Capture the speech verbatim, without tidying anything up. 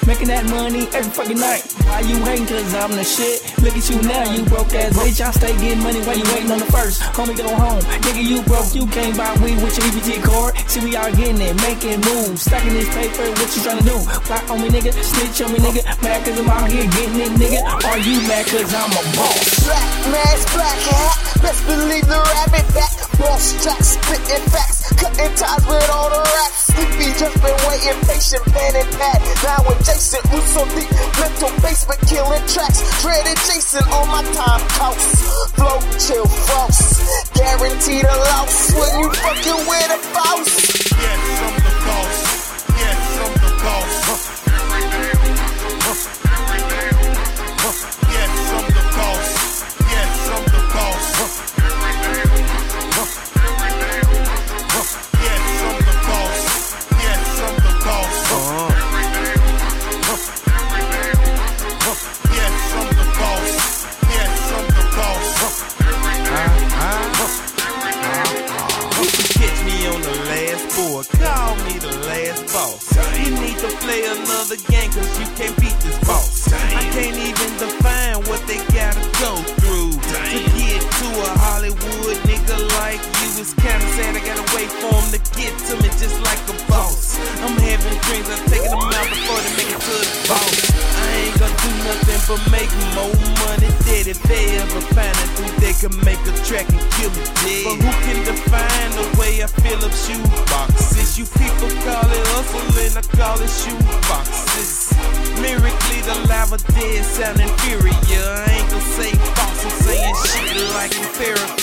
making that money every fucking night. Why you hating? Cause I'm the shit. Look at you now, you broke ass bitch. I stay getting money while you waiting on the first. Homie, go home. Nigga, you broke. You can't buy weed with your E B T card. See, we all getting it, making moves. Stacking this paper, what you tryna do? Fly on me, nigga. Snitch on me, nigga. Mad cause I'm out here getting it, nigga. Are you mad cause I'm a boss? Black mask, black hat. Best believe the rabbit back. Boss tracks, spitting facts. Cutting ties with all the rats. Sleepy just been waiting, patient, pen and pad. Now with Jason, who's so deep. Mental basement, killing tracks. Dreaded Jason on my time counts. Flow, chill, false. Guaranteed a loss when you fucking with a boss. Yes, I'm the boss. Yes, I'm the boss. Every day, every day, yes, I'm the boss. Yes, I'm the boss. Every day, every day, yes, I'm the boss. Yes, I'm the boss. Every day, every day, yes, I'm the boss. Yes, I'm the boss. Every day, you can catch me on the last board. Call me the last boss. You need to play another game cause you can't beat this boss. I can't even define what they gotta go through to get to a Hollywood nigga like you. It's kinda sad I gotta wait for him to get to me just like a boss. I'm having dreams, I'm taking them out before they make it to the boss. I ain't gonna do nothing but make more money dead. If they ever find a dude they can make a track and kill me dead. But who can define the way I feel of shoe boxes? You people call it hustling, I call it shoe boxes. Lyrically the lava dead sound inferior. I ain't gonna say false, I'm saying shit like empirical.